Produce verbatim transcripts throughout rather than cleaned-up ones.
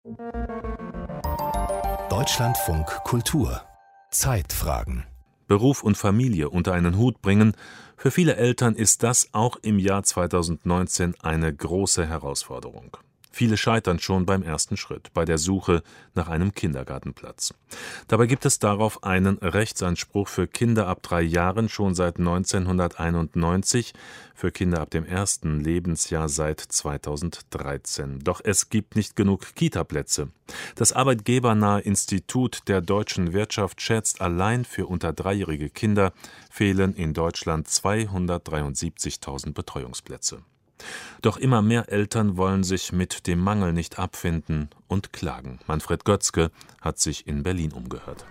Deutschlandfunk Kultur. Zeitfragen. Beruf und Familie unter einen Hut bringen, für viele Eltern ist das auch im Jahr zweitausendneunzehn eine große Herausforderung. Viele scheitern schon beim ersten Schritt, bei der Suche nach einem Kindergartenplatz. Dabei gibt es darauf einen Rechtsanspruch für Kinder ab drei Jahren schon seit neunzehnhunderteinundneunzig, für Kinder ab dem ersten Lebensjahr seit zweitausenddreizehn. Doch es gibt nicht genug Kitaplätze. Das arbeitgebernahe Institut der deutschen Wirtschaft schätzt, allein für unter dreijährige Kinder fehlen in Deutschland zweihundertdreiundsiebzigtausend Betreuungsplätze. Doch immer mehr Eltern wollen sich mit dem Mangel nicht abfinden und klagen. Manfred Götzke hat sich in Berlin umgehört.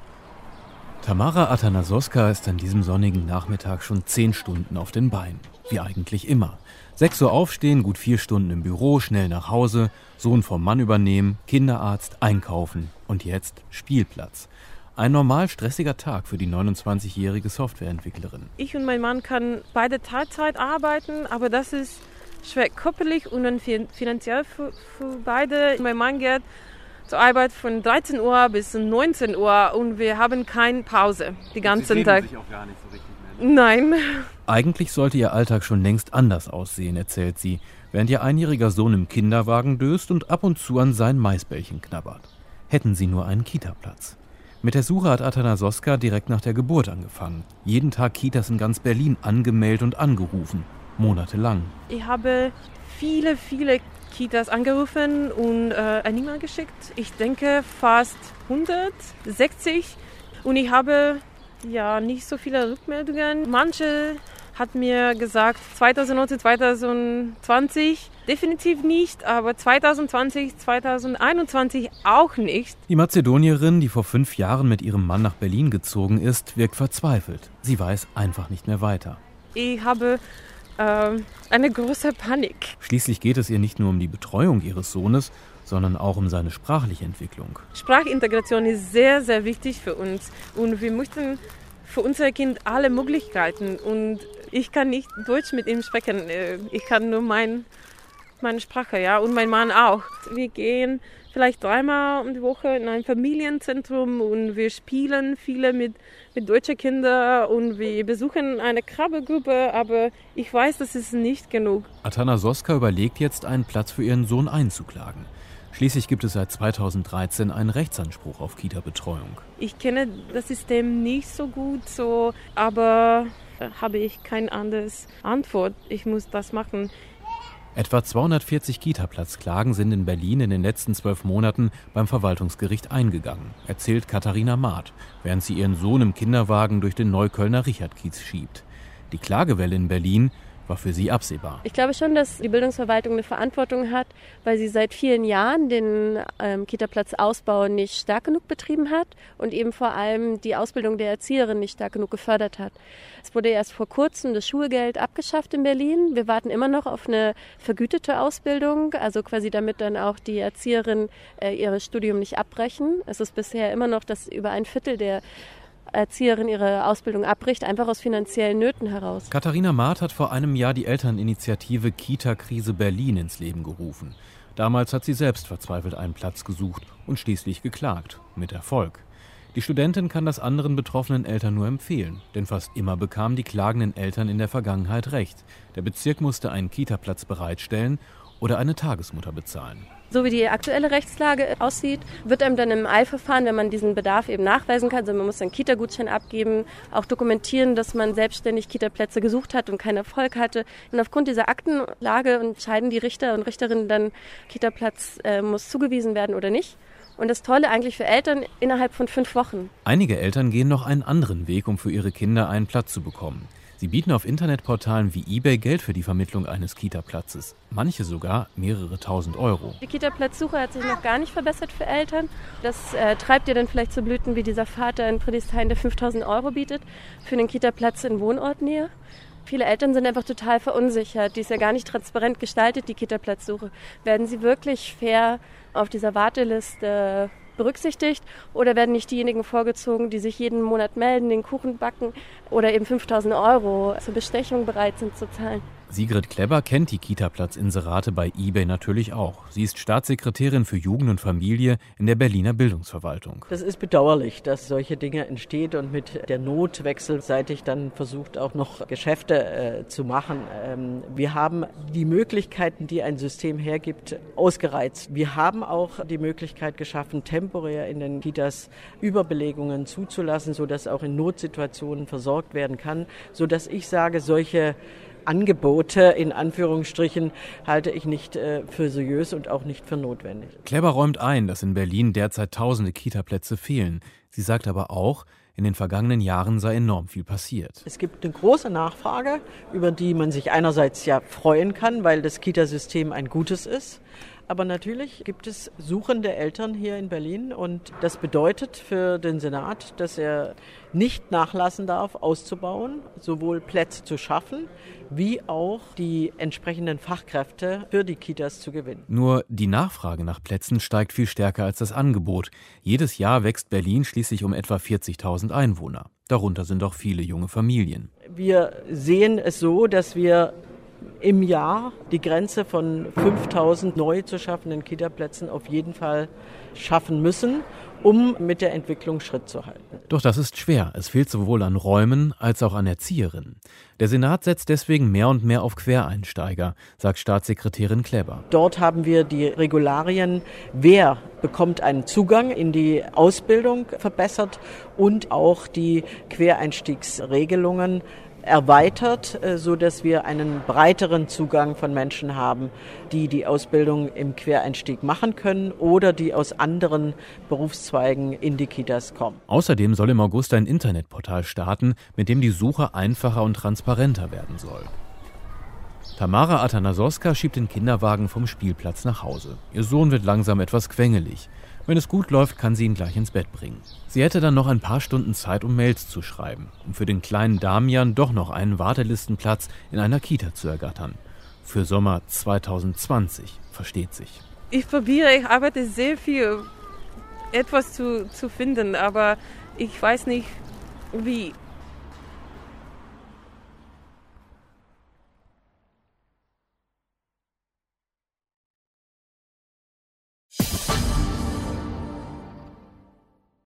Tamara Atanasoska ist an diesem sonnigen Nachmittag schon zehn Stunden auf den Beinen. Wie eigentlich immer. Sechs Uhr aufstehen, gut vier Stunden im Büro, schnell nach Hause, Sohn vom Mann übernehmen, Kinderarzt, einkaufen und jetzt Spielplatz. Ein normal stressiger Tag für die neunundzwanzigjährige Softwareentwicklerin. Ich und mein Mann können beide Teilzeit arbeiten, aber das ist schwer körperlich und dann finanziell für, für beide. Mein Mann geht zur Arbeit von dreizehn Uhr bis neunzehn Uhr und wir haben keine Pause den ganzen Tag. Sie sehen sich auch gar nicht so richtig mehr. Nein. Eigentlich sollte ihr Alltag schon längst anders aussehen, erzählt sie, während ihr einjähriger Sohn im Kinderwagen döst und ab und zu an sein Maisbällchen knabbert. Hätten sie nur einen Kitaplatz. Mit der Suche hat Atanasoska direkt nach der Geburt angefangen. Jeden Tag Kitas in ganz Berlin angemeldet und angerufen. Monatelang. Ich habe viele, viele Kitas angerufen und äh, eine E-Mail geschickt. Ich denke fast hundertsechzig. Und ich habe ja nicht so viele Rückmeldungen. Manche hat mir gesagt zweitausendneunzehn, zweitausendzwanzig definitiv nicht, aber zweitausendzwanzig, zweitausendeinundzwanzig auch nicht. Die Mazedonierin, die vor fünf Jahren mit ihrem Mann nach Berlin gezogen ist, wirkt verzweifelt. Sie weiß einfach nicht mehr weiter. Ich habe äh, eine große Panik. Schließlich geht es ihr nicht nur um die Betreuung ihres Sohnes, sondern auch um seine sprachliche Entwicklung. Sprachintegration ist sehr, sehr wichtig für uns und wir möchten für unser Kind alle Möglichkeiten und ich kann nicht Deutsch mit ihm sprechen, ich kann nur mein, meine Sprache, ja, und mein Mann auch. Wir gehen vielleicht dreimal um die Woche in ein Familienzentrum und wir spielen viele mit, mit deutschen Kindern und wir besuchen eine Krabbelgruppe, aber ich weiß, das ist nicht genug. Atanasoska überlegt jetzt, einen Platz für ihren Sohn einzuklagen. Schließlich gibt es seit zweitausenddreizehn einen Rechtsanspruch auf Kita-Betreuung. Ich kenne das System nicht so gut, so, aber habe ich keine andere Antwort. Ich muss das machen. Etwa zweihundertvierzig Kita-Platzklagen sind in Berlin in den letzten zwölf Monaten beim Verwaltungsgericht eingegangen, erzählt Katharina Maat, während sie ihren Sohn im Kinderwagen durch den Neuköllner Richardkiez schiebt. Die Klagewelle in Berlin war für sie absehbar. Ich glaube schon, dass die Bildungsverwaltung eine Verantwortung hat, weil sie seit vielen Jahren den ähm, Kita-Platzausbau nicht stark genug betrieben hat und eben vor allem die Ausbildung der Erzieherin nicht stark genug gefördert hat. Es wurde erst vor kurzem das Schulgeld abgeschafft in Berlin. Wir warten immer noch auf eine vergütete Ausbildung, also quasi damit dann auch die Erzieherinnen äh, ihr Studium nicht abbrechen. Es ist bisher immer noch, dass über ein Viertel der Erzieherin ihre Ausbildung abbricht, einfach aus finanziellen Nöten heraus. Katharina Maat hat vor einem Jahr die Elterninitiative Kita-Krise Berlin ins Leben gerufen. Damals hat sie selbst verzweifelt einen Platz gesucht und schließlich geklagt. Mit Erfolg. Die Studentin kann das anderen betroffenen Eltern nur empfehlen, denn fast immer bekamen die klagenden Eltern in der Vergangenheit recht. Der Bezirk musste einen Kita-Platz bereitstellen oder eine Tagesmutter bezahlen. So wie die aktuelle Rechtslage aussieht, wird einem dann im Eilverfahren, wenn man diesen Bedarf eben nachweisen kann, also man muss einen Kita-Gutschein abgeben, auch dokumentieren, dass man selbstständig Kita-Plätze gesucht hat und keinen Erfolg hatte. Und aufgrund dieser Aktenlage entscheiden die Richter und Richterinnen dann, Kita-Platz äh, muss zugewiesen werden oder nicht. Und das Tolle eigentlich für Eltern innerhalb von fünf Wochen. Einige Eltern gehen noch einen anderen Weg, um für ihre Kinder einen Platz zu bekommen. Sie bieten auf Internetportalen wie eBay Geld für die Vermittlung eines Kita-Platzes. Manche sogar mehrere tausend Euro. Die Kita-Platzsuche hat sich noch gar nicht verbessert für Eltern. Das äh, treibt ihr dann vielleicht zu Blüten wie dieser Vater in Friedrichshain, der fünftausend Euro bietet für einen Kita-Platz in Wohnortnähe. Viele Eltern sind einfach total verunsichert. Die ist ja gar nicht transparent gestaltet, die Kita-Platzsuche. Werden sie wirklich fair auf dieser Warteliste berücksichtigt oder werden nicht diejenigen vorgezogen, die sich jeden Monat melden, den Kuchen backen oder eben fünftausend Euro zur Bestechung bereit sind zu zahlen? Sigrid Kleber kennt die Kita-Platz-Inserate bei eBay natürlich auch. Sie ist Staatssekretärin für Jugend und Familie in der Berliner Bildungsverwaltung. Das ist bedauerlich, dass solche Dinge entstehen und mit der Not wechselseitig dann versucht, auch noch Geschäfte äh, zu machen. Ähm, wir haben die Möglichkeiten, die ein System hergibt, ausgereizt. Wir haben auch die Möglichkeit geschaffen, temporär in den Kitas Überbelegungen zuzulassen, sodass auch in Notsituationen versorgt werden kann, sodass ich sage, solche Angebote in Anführungsstrichen halte ich nicht äh, für seriös und auch nicht für notwendig. Kleber räumt ein, dass in Berlin derzeit tausende Kita-Plätze fehlen. Sie sagt aber auch, in den vergangenen Jahren sei enorm viel passiert. Es gibt eine große Nachfrage, über die man sich einerseits ja freuen kann, weil das Kitasystem ein gutes ist. Aber natürlich gibt es suchende Eltern hier in Berlin und das bedeutet für den Senat, dass er nicht nachlassen darf, auszubauen, sowohl Plätze zu schaffen, wie auch die entsprechenden Fachkräfte für die Kitas zu gewinnen. Nur die Nachfrage nach Plätzen steigt viel stärker als das Angebot. Jedes Jahr wächst Berlin schließlich um etwa vierzigtausend Einwohner. Darunter sind auch viele junge Familien. Wir sehen es so, dass wir im Jahr die Grenze von fünftausend neu zu schaffenden Kita-Plätzen auf jeden Fall schaffen müssen, um mit der Entwicklung Schritt zu halten. Doch das ist schwer. Es fehlt sowohl an Räumen als auch an Erzieherinnen. Der Senat setzt deswegen mehr und mehr auf Quereinsteiger, sagt Staatssekretärin Kleber. Dort haben wir die Regularien, wer bekommt einen Zugang in die Ausbildung verbessert und auch die Quereinstiegsregelungen erweitert, so dass wir einen breiteren Zugang von Menschen haben, die die Ausbildung im Quereinstieg machen können oder die aus anderen Berufszweigen in die Kitas kommen. Außerdem soll im August ein Internetportal starten, mit dem die Suche einfacher und transparenter werden soll. Tamara Atanasoska schiebt den Kinderwagen vom Spielplatz nach Hause. Ihr Sohn wird langsam etwas quengelig. Wenn es gut läuft, kann sie ihn gleich ins Bett bringen. Sie hätte dann noch ein paar Stunden Zeit, um Mails zu schreiben, um für den kleinen Damian doch noch einen Wartelistenplatz in einer Kita zu ergattern. Für Sommer zwanzig zwanzig, versteht sich. Ich probiere, ich arbeite sehr viel, etwas zu, zu finden, aber ich weiß nicht, wie.